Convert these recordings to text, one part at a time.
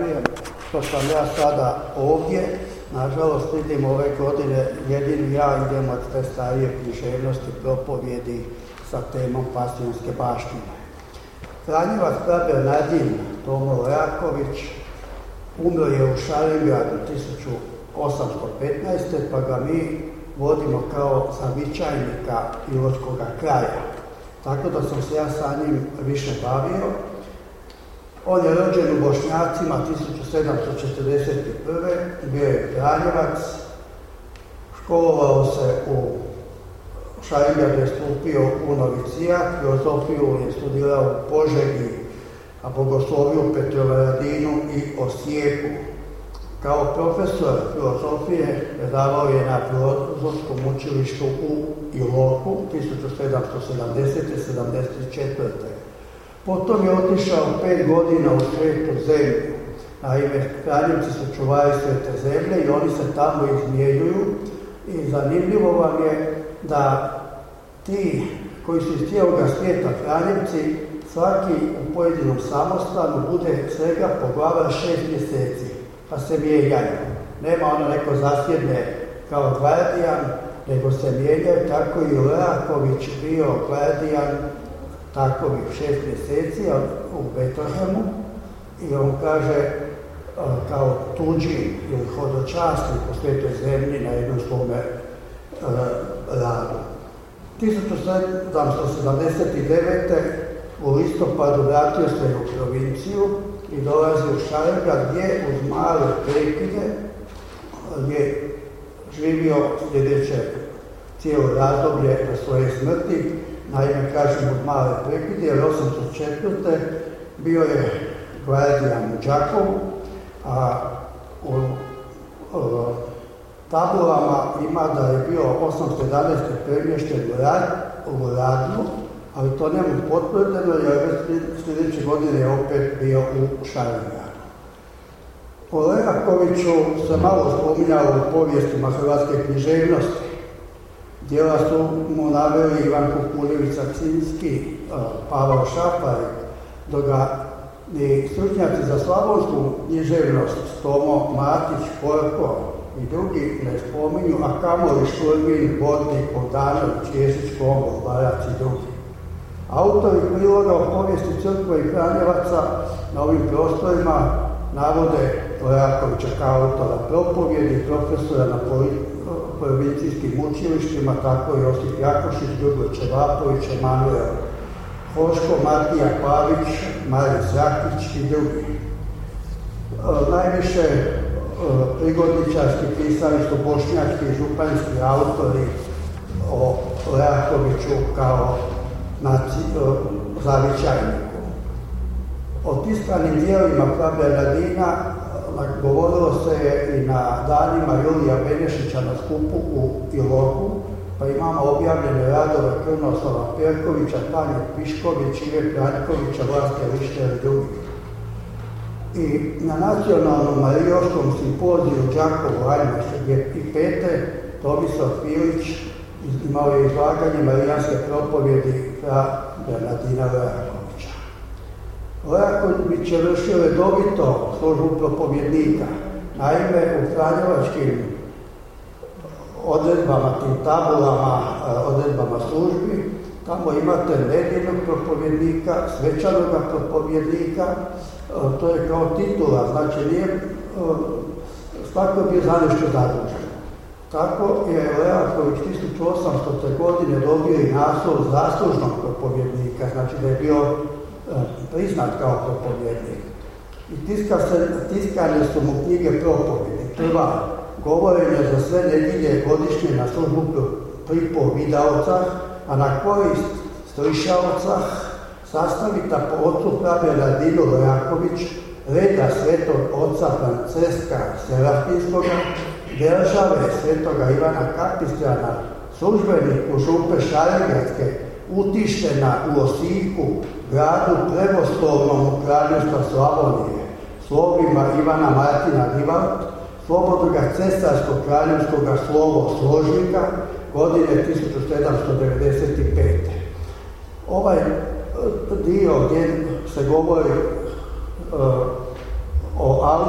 zahvaljujem što sam ja sada ovdje. Nažalost, vidim ove godine jedini ja idem od te starije književnosti propovjedi sa temom Pasionske baštine. Franjevac Bernardin Tomo Raković umro je u Šarengradu 1815. pa ga mi vodimo kao zavičajnika Iločkoga kraja. Tako da sam se ja sa njim više bavio. On je rođen u Bošnjacima 1741. bio je Franjevac, školovao se u Šarengradu, je stupio u novicijat, filozofiju je studirao u Požegi, a bogosloviju u Petrovaradinu i Osijeku. Kao profesor filozofije predavao je na Filozofskom učilištu u Iloku 1770-74. Potom je otišao 5 godina u Svetu zemlju. Naime, Franjevci su čuvari Svete zemlje i oni se tamo izmjenjuju. I zanimljivo vam je da ti koji su iz cijeloga svijeta Franjevci, svaki u pojedinom samostanu bude svega po glava 6 mjeseci, pa se mijenjaju. Nema ono neko zasjedne kao gvardijan, nego se mijenjaju. Tako i Raković bio gvardijan takovih 6 mjeseci u Betlehemu i on kaže kao tuđi ili hodočasnik po Svetoj zemlji na jednom svome radu. 1779. u listopadu vratio se u provinciju i dolazi u Šarengrad gdje uz male prekide je živio sljedeće cijelo razdoblje do svoje smrti. Naime, kažem uz male prekide, jer 804. bio je gvardijan u Đakovu, a u tabulama ima da je bio 811. premješten u Radnu, ali to nema potvrdeno, jer sljedeće godine je opet bio u Šarengradu. O Rakoviću se malo spominjao u povijestima hrvatske književnosti. Djela su mu naveli Ivan Kukuljević-Sacinski, Pavao Šafaj, dok ga ni stručnjaci za slavonsku književnost Tomo Matić, Porko i drugi ne spominju, a kamoli Šurmin, Bodnik, Bogdanović, Ježić, Kombol, Barac i drugi. Autori priloga o povijesti crkve i Franjevaca na ovim prostorima navode Rakovića kao autora propovjedi, profesora na provincijskim učilištima, tako i Josip Jakošić, Grgoje Čevapović, Emanuel Hoško, Matija Pavić, Maris Rakić i drugi. Najviše prigodničarski pisali su bošnjački i županjski autori o Rakoviću kao zavičajniku. O tiskanim dijelima Fra Bernardina govorilo se je i na danima Julija Benešića na skupu u Iloku, pa imamo objavljene radove Krnoslava Perkovića, Tanje Pišković, Ive Pranjkovića, Vlaste Lištera i drugih. I na nacionalnom marijoškom simpoziju u Đakovu, Ajma 65. Tomislav Filić imao je izlaganje marijanske propovjedi Fra Bernardina Rakovića. Raković je vršio redovito službu propovjednika. Naime, u franjevačkim odredbama, tim tabulama, odredbama službi, tamo imate nedjeljnog propovjednika, svečanog propovjednika, to je kao titula, znači nije svako bio za nešto zadužen. Tako je Raković 1800. godine dobio i naslov zaslužnog propovjednika, znači da je bio priznat kao propovjednik. I tiskane su mu knjige propovjedi. Prva, govorenje za sve nedjelje godišnje na službu pripovidaoca, a na korist slišaoca sastavita po ocu Fra Bernardinu Raković, reda svetog oca Franceska Serafijskoga, države svetoga Ivana Kapistrana, službeniku župe Šarengradske, utištena u Osijeku, gradu prevoslovnom u Kraljevstva Slavonije, slovima Ivana Martina Divalt, slobodnoga cesarskog kraljevskog slovo Složnika, godine 1795. Ovaj dio gdje se govori o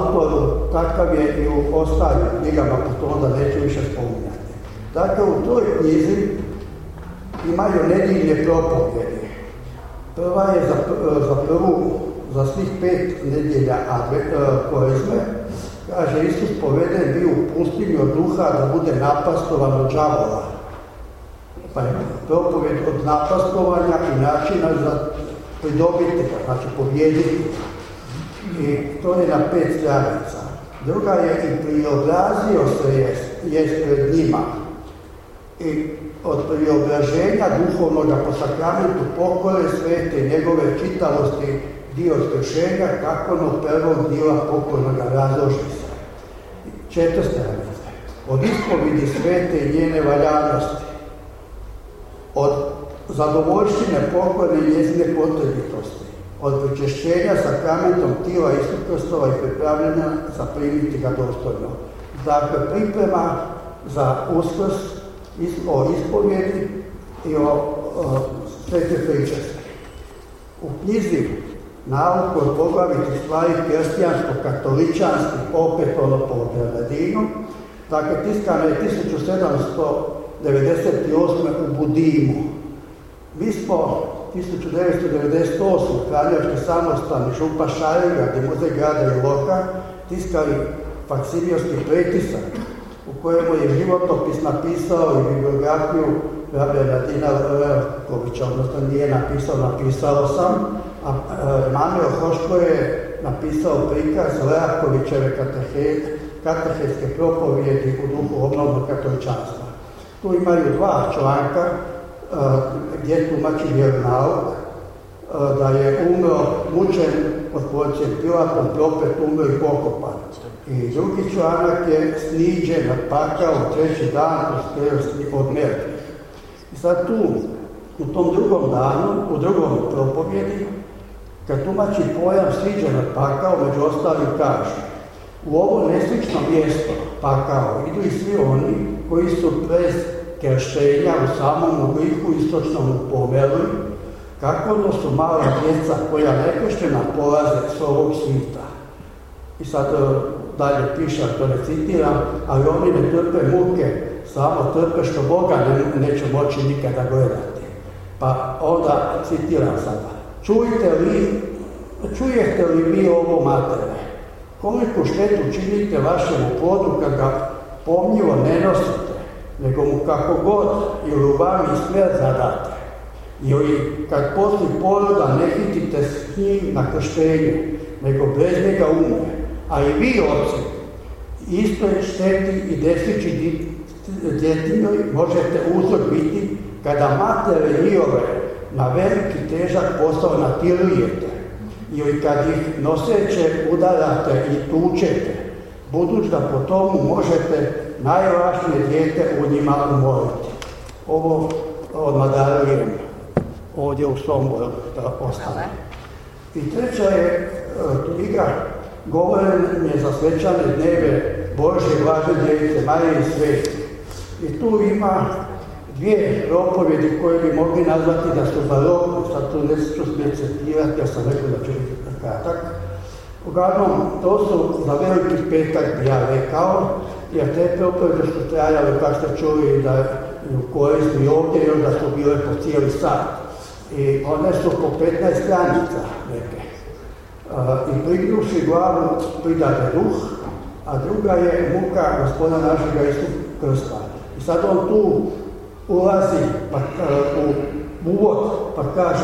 takav je i u ostalim knjigama, pa to onda neću više spominjati. Dakle, u toj knjizi imaju nedjeljne propovjedi. Prva je za svih 5 nedjelja Korizme. Kaže, Isus poveden bio u pustinju od duha da bude napastovan od đavola. Pa je propovjed od napastovanja i načina za pridobiti ga, znači pobijediti. I to je na 5 stranica. Druga je i priobrazio se jest pred njima. I od priobraženja duhovnog po sakramentu pokore svete njegove čitavosti dio skršenja kako ono prvog dijela pokornoga razloži se. 4 stranice. Od ispovidi svete i njene valjanosti. Od zadovoljštine pokorne i njezine potrebitosti. Od pričešćenja sakramentom tijela Isusa Kristova i pripravljanja za primiti ga dostojno. Dakle, priprema za Uskrs o ispovjedi i o svete pričesti. U knjizi Nauku od poglavitih stvari kršćansko-katoličanskih, opet ono po Bernardinu, dakle, tiskana je 1798. u Budimu. Mi smo 1998. Kraljevački samostalni župa Šariga, gdje muzej grada Iloka, tiskali faksimilski pretisak u kojemu je životopis napisao i bibliografiju Bernardina Leokovića, odnosno nije napisao sam, a Emanuel Hoško je napisao prikaz Leakovićeve katehetske propovjedi u duhu obnovnog katoličanstva. Tu imaju 2 članka gdje tumači vjeronauk, da je umro, mučen pod Pontijem Pilatom, propet umro i pokopan. I drugi članak je sniđen na pakao 3. dan od mrtvih. I sad tu, u tom drugom danu, u drugom propovjedi, kad tumači pojam sniđen na pakao, među ostalim kaže: u ovo neslično mjesto, pakao, idu i svi oni koji su bez krštenja u samom grihu istočnom pomeli, kako ono su mala djeca koja nekrštena polaze s ovog svita. I sad dalje piše, to ne citiram, ali oni ne trpe muke, samo trpe što Boga neće moći nikada gledati. Pa onda citiram sada: čujete li vi ovo, matere? Koliku štetu činite vašemu plodu kad ga pomnjivo ne nosite, nego mu kako god ili u vami smrt zadate. Ili kad poslije poroda ne hitite s njim na krštenje, nego bez njega umre. A i vi, oci, istoj šteti i desniči djetinoj možete uzrok biti kada matere njihove na veliki težak posao natirujete, ili kad ih noseće udarate i tučete, budući da po tomu možete najvažnije dijete u njima umoriti. Ovo odmah darujem ovdje u Somboru da ostane. I treća je knjiga Govorenje za svečane dneve Božje blažene djevice Marije i Sveti. I tu ima 2 propovjedi koje bi mogli nazvati da su barokne, sad tu ne ću specificirati, ja sam rekao da ću biti kratak. Uglavnom, to su za Veliki petak, bi ja rekao, jer te propovjede su trajale, kao ste čuli, da u Korizmi ovdje, i onda su bile po cijeli sat. I one su po 15 stranica neke. I prignuši glavu pridade duh, a druga je muka Gospoda našega Isusa Krsta. I sad on tu ulazi u uvod pa kaže: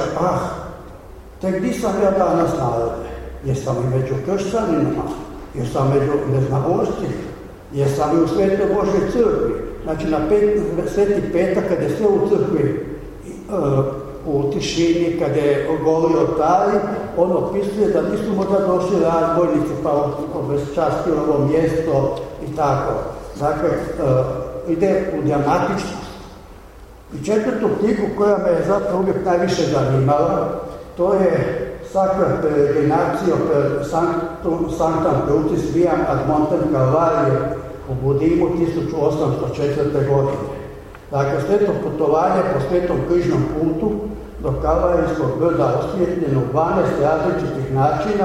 tek di sam ja danas narode? Jesam i među kršćanima, jesam među neznavošćima, jesam i u Svetoj Božoj crkvi. Znači na Sveti petak, kada je sve u crkvi u tišini, kada je goli oltari, on opisuje da nisu možda došli razbojnici pa obezčastili ovo mjesto i tako. Dakle, ide u dramatičnost. I 4. knjigu koja me je zapravo uvijek najviše zanimala, to je Sacra Peregrinatio per Sanctam Crucis Viam ad Montem Calvarie u Budimu 1804. godine. Dakle, sveto putovanje po svetom križnom putu do Kalvarijskog brda osvjetljeno 12 različitih načina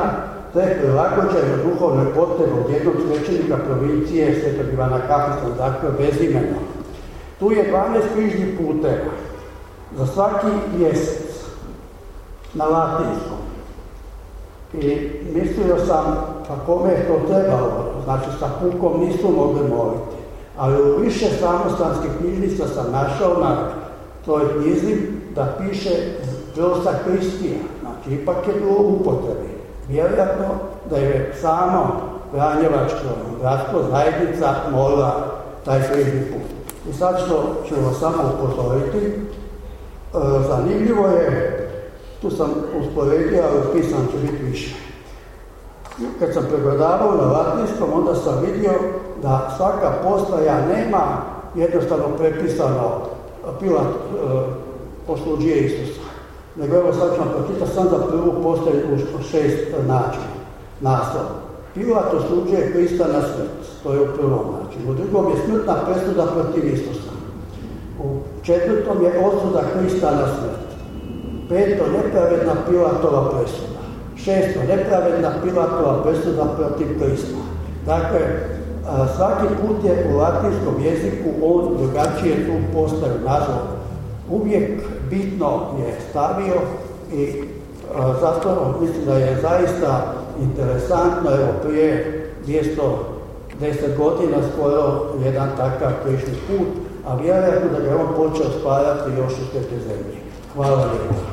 te prilagođeno duhovnoj potrebi od jednog svećenika provincije Svetog Ivana Kapislana, dakle bezimeno. Tu je 12 križnih puteva za svaki mjesec na latinskom. I mislio sam, pa kome je to trebalo, znači sa pukom nisu mogli moliti. Ali u više samostanskih knjižnica sam našao na toj knjizi da piše Prosa Kristija, znači ipak je bilo upotrebi. Vjerojatno da je samo Vranjevačko gradsko zajednica molila taj križni put. I sad što ću vas samo upozoriti, zanimljivo je, tu sam usporedio, ali pisan će biti više. Kad sam pregledavao na latinskom, onda sam vidio da svaka postaja nema jednostavno prepisano Pilat posluđuje Isusa. Nego evo sad ću vam pročitati sam za prvu postaju u 6 načina. Naslov. Pilat osuđuje Krista na smrt, to je u prvom načinu. U drugom je smrtna presuda protiv Isusa. U četvrtom je osuda Krista na smrt. Peto, nepravedna Pilatova presuda. Šesto, nepravedna Pilatova presuda protiv Krista. Dakle, svaki put je u latinskom jeziku on drugačije tu postaju nazvao. Uvijek bitno je stavio i zato mislim da je zaista interesantno, evo prije 210 godina skoro jedan takav križni put, a vjerojatno da ga on počeo stvarati još u Svete zemlje. Hvala lijepo.